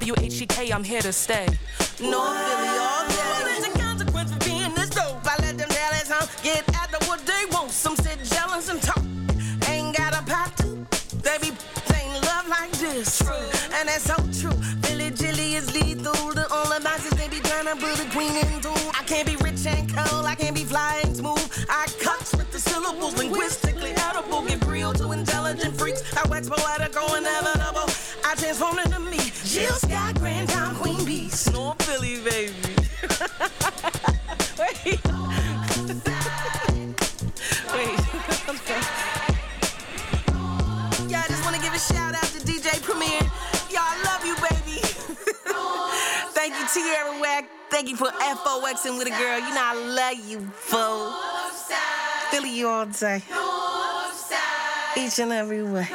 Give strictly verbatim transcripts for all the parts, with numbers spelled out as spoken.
W H E K, I'm here to stay. North Philly all day. There's a consequence for being this dope. I let them dallies huh, get after what they want. Some sit jealous and talk. Ain't got a pot to. They be saying love like this. And that's so true. Philly Jilly is lethal. The only boxes they be trying to put a queen into. I can't be rich and cold. I can't be fly and smooth. I cut with the syllables linguistically edible. Give real to intelligent freaks. I wax poetical inevitable. I transform into me. Jill Scott, Grand Time, Queen Beast. North Philly, baby. Wait. Wait. Yeah, I just want to give a shout out to D J Premier. Y'all, I love you, baby. Thank you, Tierra Wack. Thank you for F O Xing with a girl. You know I love you, fool. Philly you all day. Each and every way.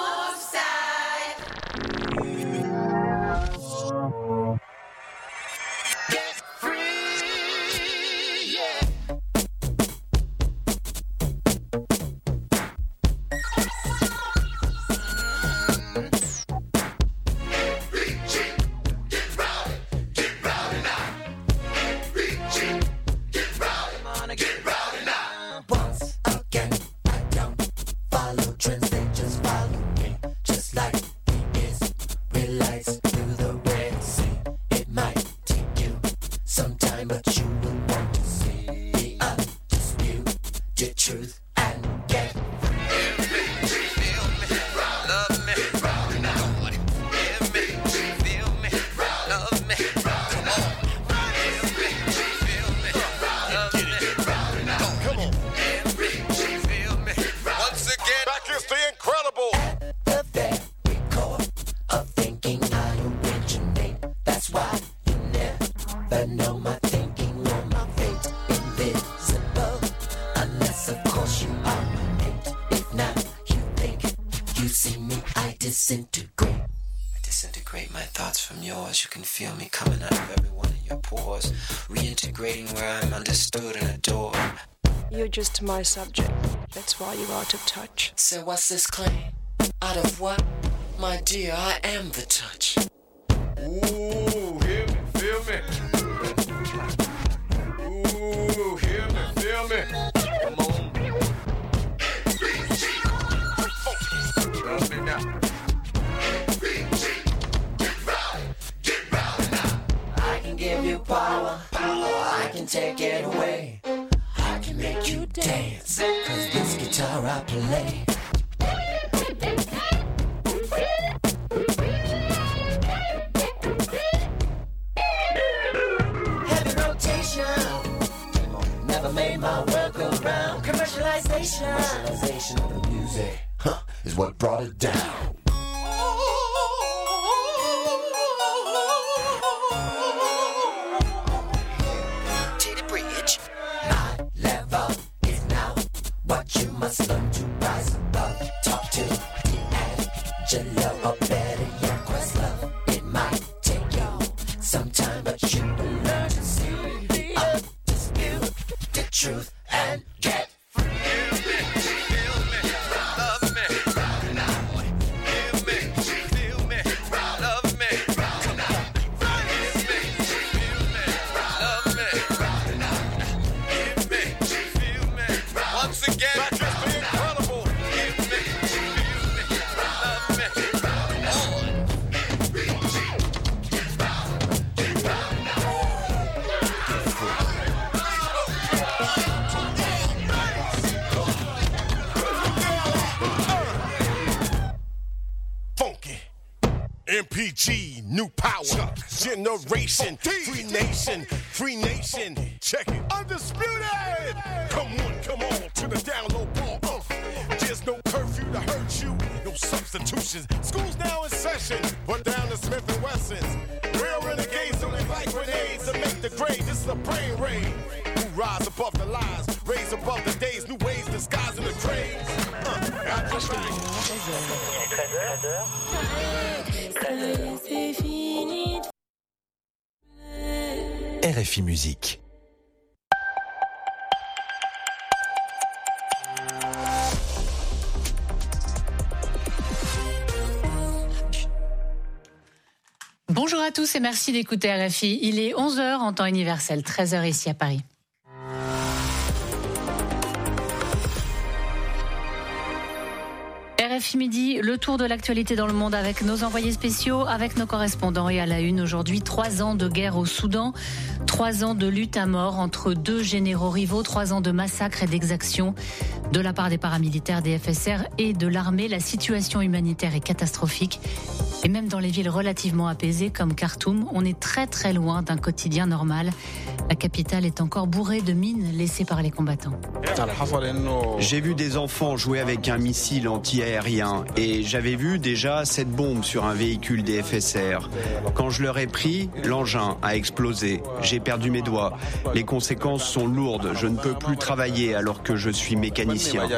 You can feel me coming out of every one of your pores, reintegrating where I'm understood and adored. You're just my subject. That's why you're out of touch. So what's this claim? Out of what? My dear, I am the touch. Ooh, hear me, feel me. Ooh, hear me, feel me. Come on. Love me now. Give you power, power, I can take it away. I can make you dance, cause this guitar I play. Heavy rotation, never made my world go round. Commercialization, commercialization of the music, huh, is what brought it down. You must learn to rise above. Talk to the Angelo, or better yet, Questlove. It might take you some time, but you will learn to see the undisputed truth and get free. Feel me, love me, feel me, feel me, love me, come on. Feel me, feel me, love me, give me, feel me, once again. M P G, new power, generation, free nation, free nation, check it, undisputed. Come on, come on to the download ball. Uh. There's no curfew to hurt you, no substitutions. School's now in session, but down to Smith and Wesson's. Real renegades only like grenades to make the grade. This is a brain raid. Who rise above the lies, raise above the days, new ways disguising the trades. Uh, I just R F I Musique. Bonjour. Bonjour à tous et merci d'écouter R F I. Il est onze heures en temps universel, treize heures ici à Paris. R F I Midi, le tour de l'actualité dans le monde avec nos envoyés spéciaux, avec nos correspondants. Et à la une aujourd'hui, trois ans de guerre au Soudan, trois ans de lutte à mort entre deux généraux rivaux, trois ans de massacres et d'exactions de la part des paramilitaires des F S R et de l'armée. La situation humanitaire est catastrophique. Et même dans les villes relativement apaisées comme Khartoum, on est très très loin d'un quotidien normal. La capitale est encore bourrée de mines laissées par les combattants. J'ai vu des enfants jouer avec un missile anti-aérien et j'avais vu déjà cette bombe sur un véhicule des F S R. Quand je leur ai pris, l'engin a explosé. J'ai perdu mes doigts. Les conséquences sont lourdes. Je ne peux plus travailler alors que je suis mécanicien.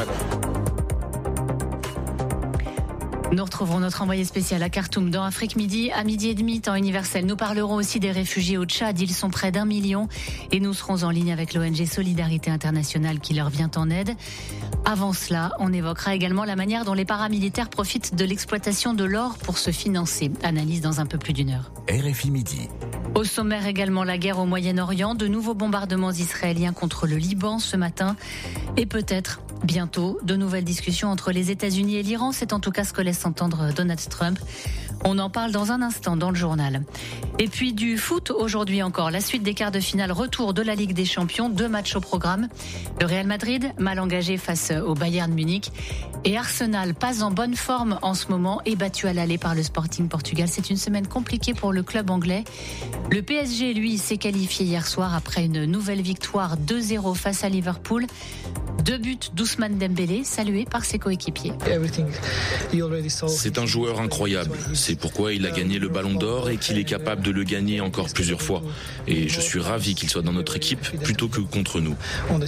Nous retrouverons notre envoyé spécial à Khartoum dans Afrique Midi à midi et demi, temps universel. Nous parlerons aussi des réfugiés au Tchad. Ils sont près d'un million et nous serons en ligne avec l'O N G Solidarité Internationale qui leur vient en aide. Avant cela, on évoquera également la manière dont les paramilitaires profitent de l'exploitation de l'or pour se financer. Analyse dans un peu plus d'une heure. R F I Midi. Au sommaire également la guerre au Moyen-Orient, de nouveaux bombardements israéliens contre le Liban ce matin et peut-être bientôt de nouvelles discussions entre les États-Unis et l'Iran. C'est en tout cas ce que laisse entendre Donald Trump. On en parle dans un instant dans le journal. Et puis du foot aujourd'hui encore. La suite des quarts de finale, retour de la Ligue des Champions. Deux matchs au programme. Le Real Madrid, mal engagé face au Bayern Munich. Et Arsenal, pas en bonne forme en ce moment, est battu à l'aller par le Sporting Portugal. C'est une semaine compliquée pour le club anglais. Le P S G, lui, s'est qualifié hier soir après une nouvelle victoire deux zéro face à Liverpool. Deux buts d'Ousmane Dembélé, salué par ses coéquipiers. C'est un joueur incroyable. C'est pourquoi il a gagné le Ballon d'Or et qu'il est capable de le gagner encore plusieurs fois. Et je suis ravi qu'il soit dans notre équipe plutôt que contre nous.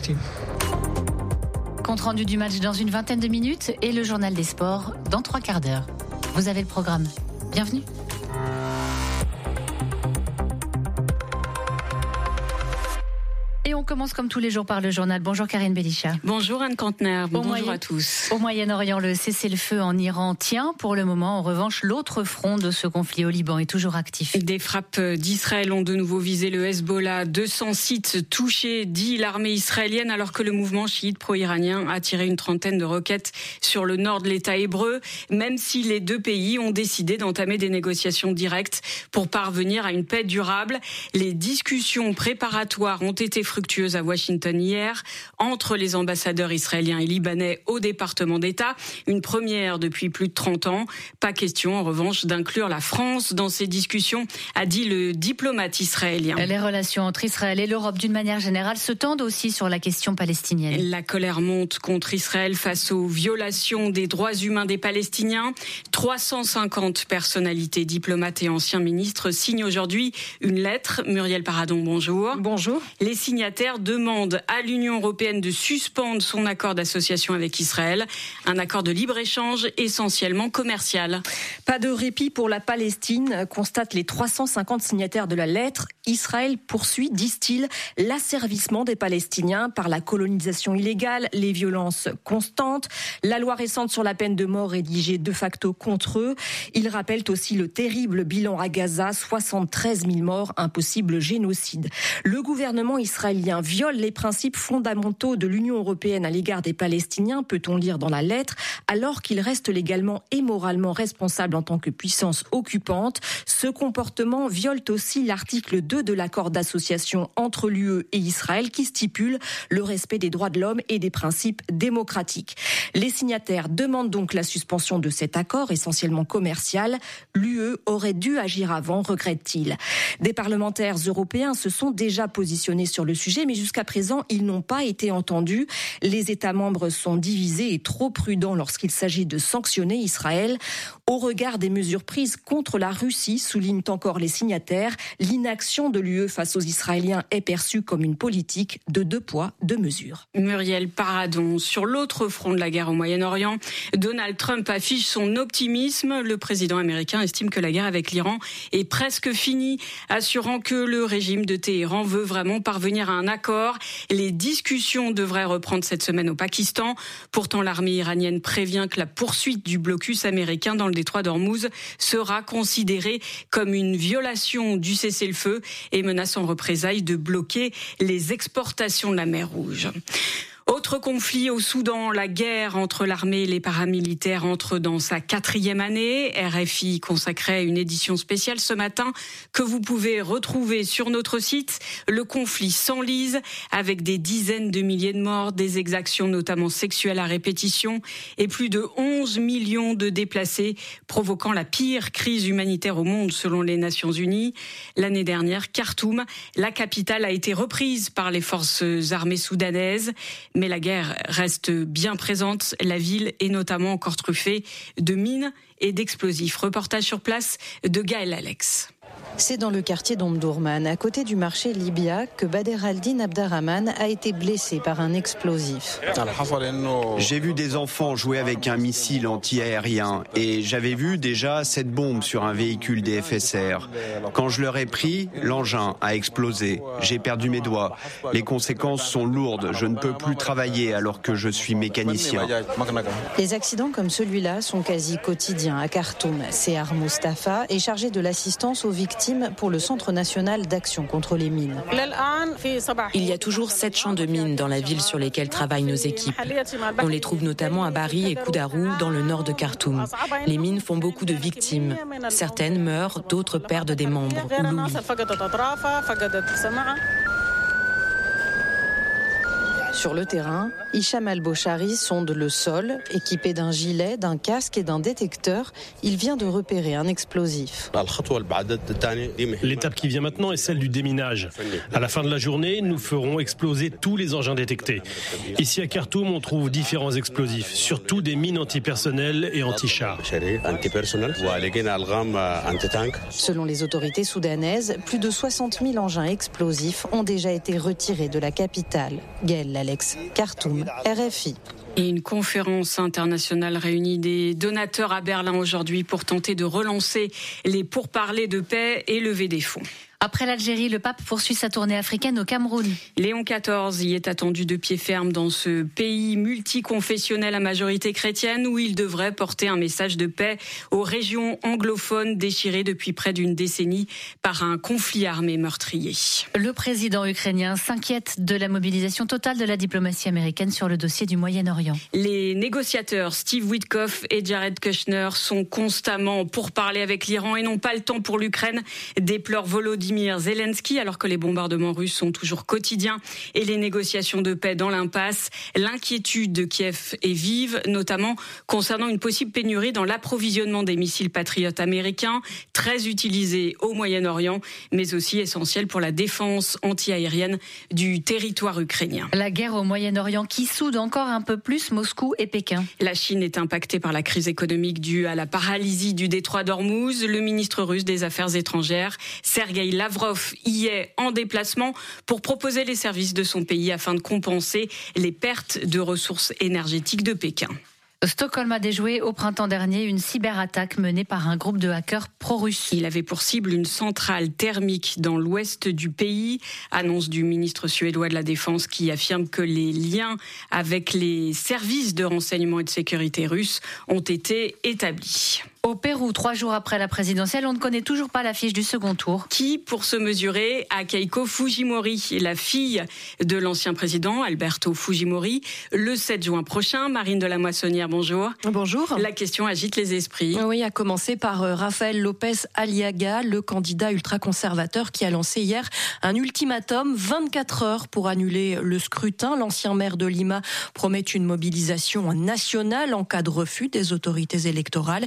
Compte rendu du match dans une vingtaine de minutes et le journal des sports dans trois quarts d'heure. Vous avez le programme. Bienvenue. Et on commence comme tous les jours par le journal. Bonjour Karine Belisha. Bonjour Anne Cantenaire, bonjour moyen, à tous. Au Moyen-Orient, le cessez-le-feu en Iran tient pour le moment. En revanche, l'autre front de ce conflit au Liban est toujours actif. Des frappes d'Israël ont de nouveau visé le Hezbollah. deux cents sites touchés, dit l'armée israélienne, alors que le mouvement chiite pro-iranien a tiré une trentaine de roquettes sur le nord de l'État hébreu, même si les deux pays ont décidé d'entamer des négociations directes pour parvenir à une paix durable. Les discussions préparatoires ont été fructueuse à Washington hier entre les ambassadeurs israéliens et libanais au département d'État. Une première depuis plus de trente ans. Pas question en revanche d'inclure la France dans ces discussions, a dit le diplomate israélien. Les relations entre Israël et l'Europe d'une manière générale se tendent aussi sur la question palestinienne. La colère monte contre Israël face aux violations des droits humains des Palestiniens. trois cent cinquante personnalités, diplomates et anciens ministres signent aujourd'hui une lettre. Muriel Paradon, bonjour. Bonjour. Les signataires demande à l'Union européenne de suspendre son accord d'association avec Israël, un accord de libre-échange essentiellement commercial. Pas de répit pour la Palestine, constatent les trois cent cinquante signataires de la lettre. Israël poursuit, disent-ils, l'asservissement des Palestiniens par la colonisation illégale, les violences constantes, la loi récente sur la peine de mort rédigée de facto contre eux. Ils rappellent aussi le terrible bilan à Gaza, soixante-treize mille morts, un possible génocide. Le gouvernement israélien viole les principes fondamentaux de l'Union européenne à l'égard des Palestiniens, peut-on lire dans la lettre, alors qu'il reste légalement et moralement responsable en tant que puissance occupante. Ce comportement viole aussi l'article deux de l'accord d'association entre l'U E et Israël qui stipule le respect des droits de l'homme et des principes démocratiques. Les signataires demandent donc la suspension de cet accord essentiellement commercial. L'U E aurait dû agir avant, regrette-t-il. Des parlementaires européens se sont déjà positionnés sur le sujet, mais jusqu'à présent, ils n'ont pas été entendus. Les États membres sont divisés et trop prudents lorsqu'il s'agit de sanctionner Israël. Au regard des mesures prises contre la Russie, soulignent encore les signataires, l'inaction l'action de l'U E face aux Israéliens est perçue comme une politique de deux poids, deux mesures. Muriel Paradon, sur l'autre front de la guerre au Moyen-Orient, Donald Trump affiche son optimisme. Le président américain estime que la guerre avec l'Iran est presque finie, assurant que le régime de Téhéran veut vraiment parvenir à un accord. Les discussions devraient reprendre cette semaine au Pakistan. Pourtant, l'armée iranienne prévient que la poursuite du blocus américain dans le détroit d'Ormuz sera considérée comme une violation du cessez-le-feu et menace en représailles de bloquer les exportations de la mer Rouge. Autre conflit au Soudan, la guerre entre l'armée et les paramilitaires entre dans sa quatrième année. R F I consacrait une édition spéciale ce matin que vous pouvez retrouver sur notre site. Le conflit s'enlise avec des dizaines de milliers de morts, des exactions notamment sexuelles à répétition et plus de onze millions de déplacés, provoquant la pire crise humanitaire au monde selon les Nations Unies. L'année dernière, Khartoum, la capitale, a été reprise par les forces armées soudanaises. Mais la guerre reste bien présente. La ville est notamment encore truffée de mines et d'explosifs. Reportage sur place de Gaël Alex. C'est dans le quartier d'Omdurman, à côté du marché Libya, que Bader al-Din Abderrahman a été blessé par un explosif. J'ai vu des enfants jouer avec un missile anti-aérien et j'avais vu déjà cette bombe sur un véhicule des F S R. Quand je leur ai pris, l'engin a explosé. J'ai perdu mes doigts. Les conséquences sont lourdes. Je ne peux plus travailler alors que je suis mécanicien. Les accidents comme celui-là sont quasi quotidiens à Khartoum. Sehar Mustafa est chargé de l'assistance aux victimes pour le Centre national d'action contre les mines. Il y a toujours sept champs de mines dans la ville sur lesquels travaillent nos équipes. On les trouve notamment à Bari et Koudarou, dans le nord de Khartoum. Les mines font beaucoup de victimes. Certaines meurent, d'autres perdent des membres ou l'oublient. Sur le terrain, Hicham Al-Bochari sonde le sol. Équipé d'un gilet, d'un casque et d'un détecteur, il vient de repérer un explosif. L'étape qui vient maintenant est celle du déminage. À la fin de la journée, nous ferons exploser tous les engins détectés. Ici à Khartoum, on trouve différents explosifs, surtout des mines antipersonnelles et anti-chars. Selon les autorités soudanaises, plus de soixante mille engins explosifs ont déjà été retirés de la capitale. Gaël Alex, Khartoum, R F I. Et une conférence internationale réunit des donateurs à Berlin aujourd'hui pour tenter de relancer les pourparlers de paix et lever des fonds. Après l'Algérie, le pape poursuit sa tournée africaine au Cameroun. Léon quatorze y est attendu de pied ferme dans ce pays multiconfessionnel à majorité chrétienne où il devrait porter un message de paix aux régions anglophones déchirées depuis près d'une décennie par un conflit armé meurtrier. Le président ukrainien s'inquiète de la mobilisation totale de la diplomatie américaine sur le dossier du Moyen-Orient. Les négociateurs Steve Witkoff et Jared Kushner sont constamment pour parler avec l'Iran et n'ont pas le temps pour l'Ukraine, déplore Volodymyr Zelensky, alors que les bombardements russes sont toujours quotidiens et les négociations de paix dans l'impasse. L'inquiétude de Kiev est vive, notamment concernant une possible pénurie dans l'approvisionnement des missiles patriotes américains, très utilisés au Moyen-Orient, mais aussi essentiels pour la défense anti-aérienne du territoire ukrainien. La guerre au Moyen-Orient qui soude encore un peu plus Moscou et Pékin. La Chine est impactée par la crise économique due à la paralysie du détroit d'Ormuz. Le ministre russe des Affaires étrangères, Sergueï Lavrov, y est en déplacement pour proposer les services de son pays afin de compenser les pertes de ressources énergétiques de Pékin. Stockholm a déjoué au printemps dernier une cyberattaque menée par un groupe de hackers pro-russes. Il avait pour cible une centrale thermique dans l'ouest du pays. Annonce du ministre suédois de la Défense qui affirme que les liens avec les services de renseignement et de sécurité russes ont été établis. Au Pérou, trois jours après la présidentielle, on ne connaît toujours pas l'affiche du second tour. Qui, pour se mesurer à Keiko Fujimori, la fille de l'ancien président Alberto Fujimori, le sept juin prochain. Marine de la Moissonnière, bonjour. Bonjour. La question agite les esprits. Oui, à commencer par Rafael López Aliaga, le candidat ultra-conservateur qui a lancé hier un ultimatum, vingt-quatre heures pour annuler le scrutin. L'ancien maire de Lima promet une mobilisation nationale en cas de refus des autorités électorales. Il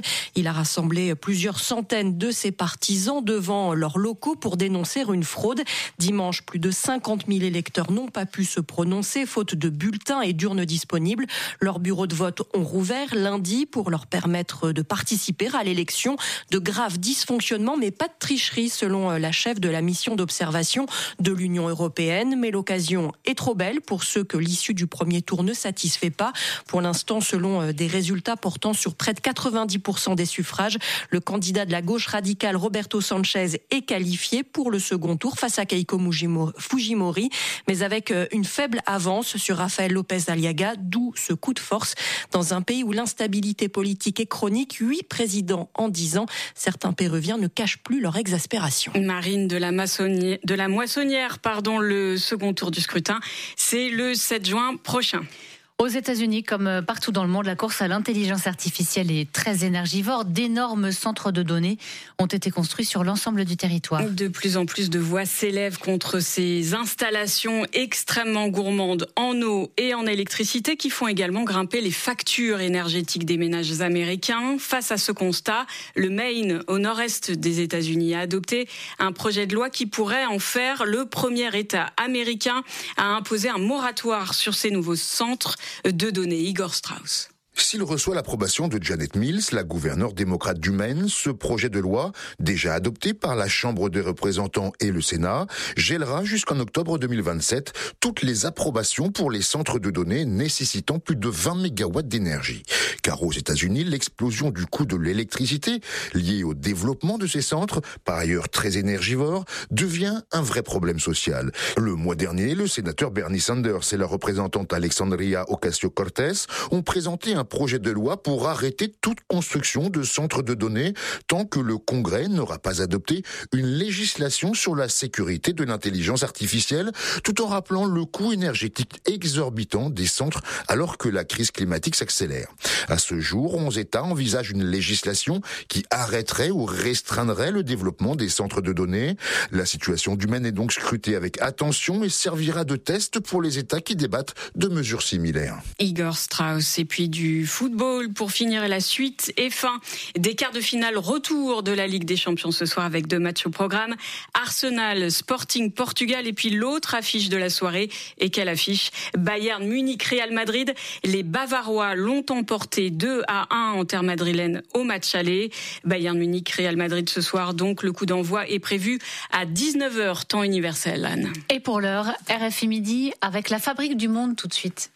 Il a rassemblé plusieurs centaines de ses partisans devant leurs locaux pour dénoncer une fraude. Dimanche, plus de cinquante mille électeurs n'ont pas pu se prononcer faute de bulletins et d'urnes disponibles. Leurs bureaux de vote ont rouvert lundi pour leur permettre de participer à l'élection. De graves dysfonctionnements, mais pas de tricherie selon la chef de la mission d'observation de l'Union européenne. Mais l'occasion est trop belle pour ceux que l'issue du premier tour ne satisfait pas. Pour l'instant, selon des résultats portant sur près de quatre-vingt-dix pour cent des suffrages, le candidat de la gauche radicale Roberto Sanchez est qualifié pour le second tour face à Keiko Fujimori, mais avec une faible avance sur Rafael López Aliaga, d'où ce coup de force dans un pays où l'instabilité politique est chronique. Huit présidents en dix ans. Certains Péruviens ne cachent plus leur exaspération. Marine de la, Maçonnière, de la Moissonnière, pardon, le second tour du scrutin, c'est le sept juin prochain. Aux États-Unis, comme partout dans le monde, la course à l'intelligence artificielle est très énergivore. D'énormes centres de données ont été construits sur l'ensemble du territoire. De plus en plus de voix s'élèvent contre ces installations extrêmement gourmandes en eau et en électricité qui font également grimper les factures énergétiques des ménages américains. Face à ce constat, le Maine, au nord-est des États-Unis, a adopté un projet de loi qui pourrait en faire le premier État américain à imposer un moratoire sur ces nouveaux centres de données. Igor Strauss. S'il reçoit l'approbation de Janet Mills, la gouverneure démocrate du Maine, ce projet de loi, déjà adopté par la Chambre des représentants et le Sénat, gèlera jusqu'en octobre deux mille vingt-sept toutes les approbations pour les centres de données nécessitant plus de vingt mégawatts d'énergie. Car aux États-Unis, l'explosion du coût de l'électricité liée au développement de ces centres, par ailleurs très énergivores, devient un vrai problème social. Le mois dernier, le sénateur Bernie Sanders et la représentante Alexandria Ocasio-Cortez ont présenté un projet de loi pour arrêter toute construction de centres de données tant que le Congrès n'aura pas adopté une législation sur la sécurité de l'intelligence artificielle, tout en rappelant le coût énergétique exorbitant des centres alors que la crise climatique s'accélère. À ce jour, onze États envisagent une législation qui arrêterait ou restreindrait le développement des centres de données. La situation du Maine est donc scrutée avec attention et servira de test pour les États qui débattent de mesures similaires. Igor Strauss. Et puis du football pour finir la suite et fin des quarts de finale retour de la Ligue des Champions ce soir avec deux matchs au programme. Arsenal, Sporting Portugal et puis l'autre affiche de la soirée. Et quelle affiche? Bayern Munich, Real Madrid. Les Bavarois l'ont emporté deux à un en terre madrilène au match aller. Bayern Munich, Real Madrid ce soir. Donc le coup d'envoi est prévu à dix-neuf heures temps universel. Anne. Et pour l'heure, R F I Midi avec la Fabrique du Monde tout de suite.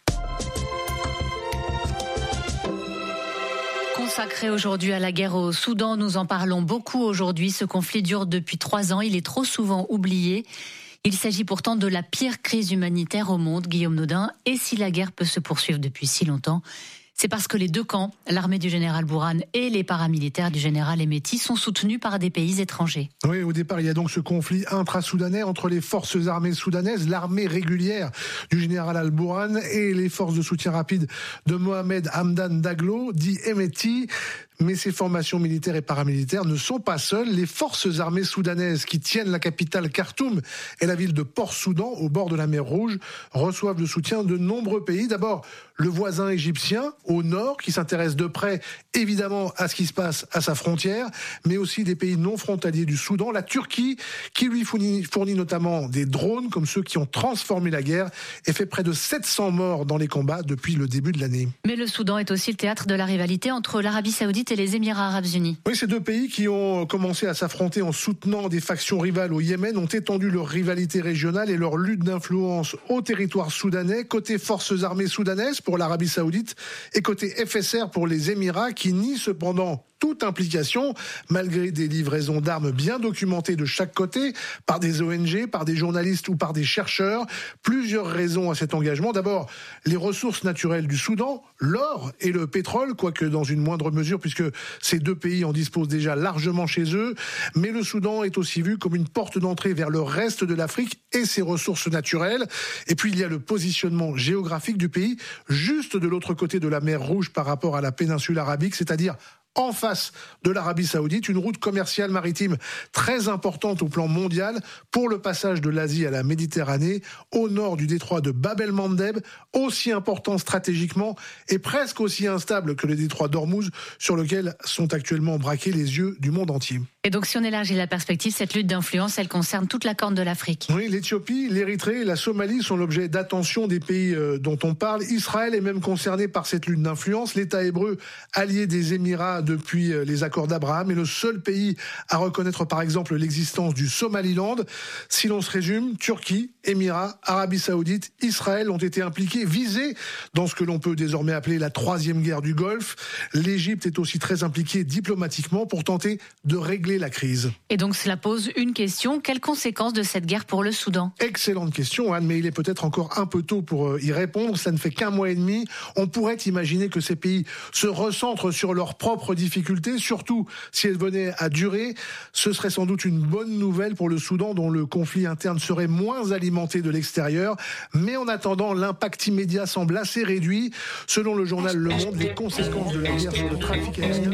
Consacré aujourd'hui à la guerre au Soudan, nous en parlons beaucoup aujourd'hui. Ce conflit dure depuis trois ans, il est trop souvent oublié. Il s'agit pourtant de la pire crise humanitaire au monde, Guillaume Nodin. Et si la guerre peut se poursuivre depuis si longtemps, c'est parce que les deux camps, l'armée du général Bourhan et les paramilitaires du général Hemeti, sont soutenus par des pays étrangers. Oui, au départ, il y a donc ce conflit intra-soudanais entre les forces armées soudanaises, l'armée régulière du général al-Bourhan et les forces de soutien rapide de Mohamed Hamdan Daglo, dit Hemeti. Mais ces formations militaires et paramilitaires ne sont pas seules. Les forces armées soudanaises qui tiennent la capitale Khartoum et la ville de Port-Soudan, au bord de la mer Rouge, reçoivent le soutien de nombreux pays. D'abord, le voisin égyptien, au nord, qui s'intéresse de près, évidemment, à ce qui se passe à sa frontière, mais aussi des pays non frontaliers du Soudan. La Turquie, qui lui fournit, fournit notamment des drones, comme ceux qui ont transformé la guerre, et fait près de sept cents morts dans les combats depuis le début de l'année. Mais le Soudan est aussi le théâtre de la rivalité entre l'Arabie Saoudite et les Émirats Arabes Unis. Oui, ces deux pays qui ont commencé à s'affronter en soutenant des factions rivales au Yémen ont étendu leur rivalité régionale et leur lutte d'influence au territoire soudanais, côté forces armées soudanaises pour l'Arabie Saoudite et côté F S R pour les Émirats, qui nient cependant toute implication, malgré des livraisons d'armes bien documentées de chaque côté, par des O N G, par des journalistes ou par des chercheurs. Plusieurs raisons à cet engagement. D'abord, les ressources naturelles du Soudan, l'or et le pétrole, quoique dans une moindre mesure, puisque ces deux pays en disposent déjà largement chez eux. Mais le Soudan est aussi vu comme une porte d'entrée vers le reste de l'Afrique et ses ressources naturelles. Et puis il y a le positionnement géographique du pays, juste de l'autre côté de la mer Rouge par rapport à la péninsule arabique, c'est-à-dire en face de l'Arabie Saoudite, une route commerciale maritime très importante au plan mondial pour le passage de l'Asie à la Méditerranée, au nord du détroit de Bab el-Mandeb, aussi important stratégiquement et presque aussi instable que le détroit d'Ormuz, sur lequel sont actuellement braqués les yeux du monde entier. Et donc si on élargit la perspective, cette lutte d'influence, elle concerne toute la corne de l'Afrique. Oui, l'Éthiopie, l'Érythrée, la Somalie sont l'objet d'attention des pays dont on parle. Israël est même concerné par cette lutte d'influence. L'État hébreu, allié des Émirats depuis les accords d'Abraham, est le seul pays à reconnaître par exemple l'existence du Somaliland. Si l'on se résume, Turquie, Émirats, Arabie Saoudite, Israël ont été impliqués, visés dans ce que l'on peut désormais appeler la troisième guerre du Golfe. L'Égypte est aussi très impliquée diplomatiquement pour tenter de régler la crise. Et donc cela pose une question, quelles conséquences de cette guerre pour le Soudan ? Excellente question, Anne, mais il est peut-être encore un peu tôt pour y répondre. Ça ne fait qu'un mois et demi. On pourrait imaginer que ces pays se recentrent sur leurs propres difficultés, surtout si elles venaient à durer. Ce serait sans doute une bonne nouvelle pour le Soudan, dont le conflit interne serait moins alimenté de l'extérieur. Mais en attendant, l'impact immédiat semble assez réduit. Selon le journal Le Monde, les conséquences de la guerre sur le trafic aérien...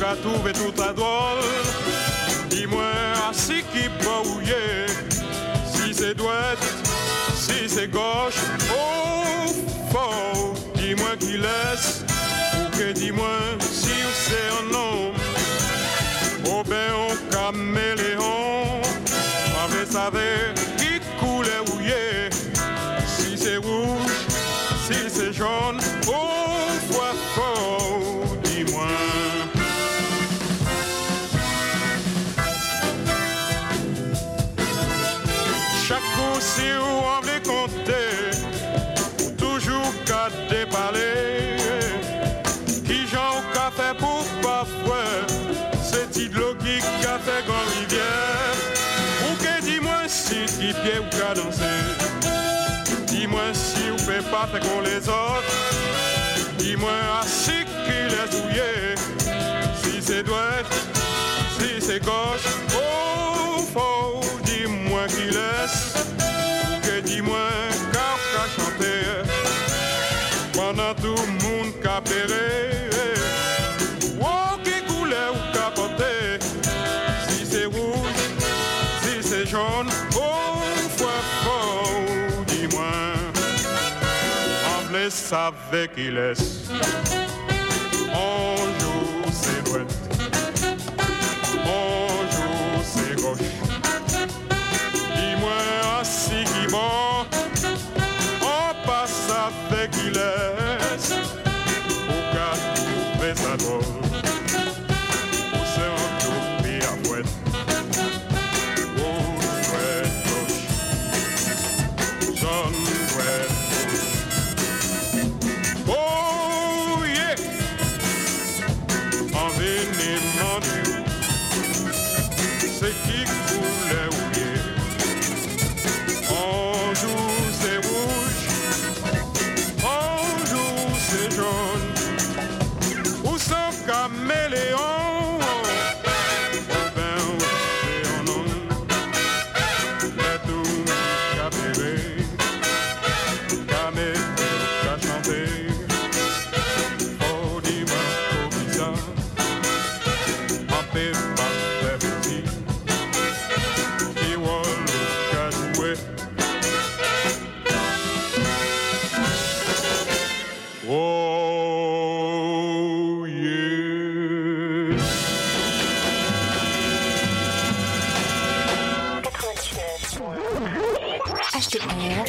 qu'à trouver tout à drôle. Dis-moi, si qui brouillé, si c'est droite, si c'est gauche, oh, fort, dis-moi qui laisse, ou que dis-moi si c'est un homme. Oh ben, on caméléon, avait savé qui coulait rouillé, si c'est rouge, si c'est jaune, oh, fois fort, dis-moi. Chaque coup, si on veut compter, toujours qu'à déballer, qui j'en qu'a fait pour parfois, c'est Tidlo qui qu'a fait grand rivière, ou que dis-moi si qui pied ou qu'a dansé, dis-moi si ou fait pas fait qu'on les autres, dis-moi si qui les ouillé, si c'est droite, si c'est gauche, oh, faut, dis-moi qui laisse, que dis-moi car qu'a chanté, pendant tout le monde qu'a péré, oh, qui coulait ou qu'a porté, si c'est rouge, si c'est jaune, oh, fois fort, dis-moi, en blesse savait qui laisse, on joue c'est droite, on joue c'est gauche. Si qui bon, on passe avec qui laisse, au cas où trouver sa drôle, où c'est un tout pays à fouette, au fouette gauche, jaune fouette gauche. Oh yeah, en venimant du, c'est qui coulait oublié. On joue c'est rouge, on joue c'est jaune, ou sans caméléon, oh ben c'est un homme, mais tout qu'a péré, qu'a mété, qu'a chanté, oh dis-moi trop bizarre, en paix par tes petits, qui wall qu'a joué. Oh yeah. H T R.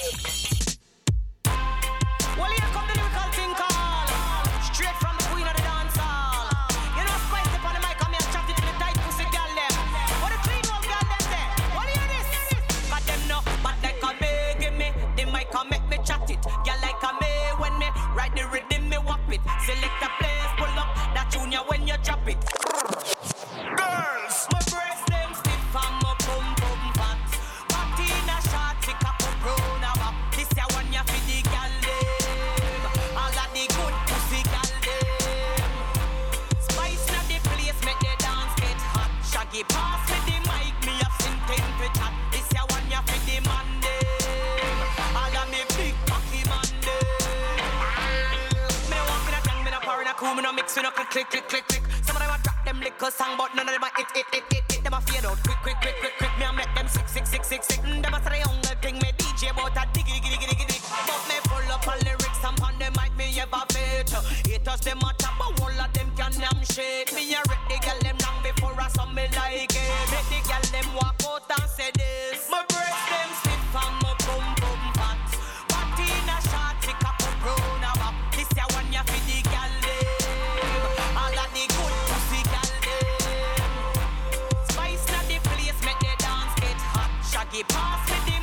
Well, here come the lyrical thing called straight from the queen of the dance hall. You know, spice up on the mic, I'm here chatting to the tight pussy girl them. What the clean old girl them say? What hear this? Got them no, but like a me, give me the mic, and make me chat it. Girl like a me when me ride the rhythm, me whop it. Select a place, pull up that junior when you drop it. Girls, my breast them stiff and my bum bum fat. Body in a shot, tick up a brown a back. This ya one ya fi the gal dem. All of the good pussy gal dem. Spice na the place, make the dance get hot. Shaggy pass me the mic, me have seen ten to chat. This ya one ya fi the man dem. All of me big cocky man dem. Me no walk in a gang, me no pour in a cool, me no mix, me no click click click click click. Some of them a drop them liquor song, but none of them a hit hit hit hit hit. Them a fade out quick quick quick quick quick. Me a make them sick sick sick sick sick. Mm, them a say the younger thing, me D J about a diggy diggy diggy diggy diggy. But me full up on lyrics and on the mic me ever feature. Haters them a top, but all of them can damn shit. Me a rip the girl them long before I saw me like it. Make the girl them walk out and say this. My breast them stiff and my bum bum fat. Body in a shot, tick up a brown a back. This ya one ya fi the girl them. All of the good pussy girl them. Spice na the place, make the dance get hot. Shaggy pass me the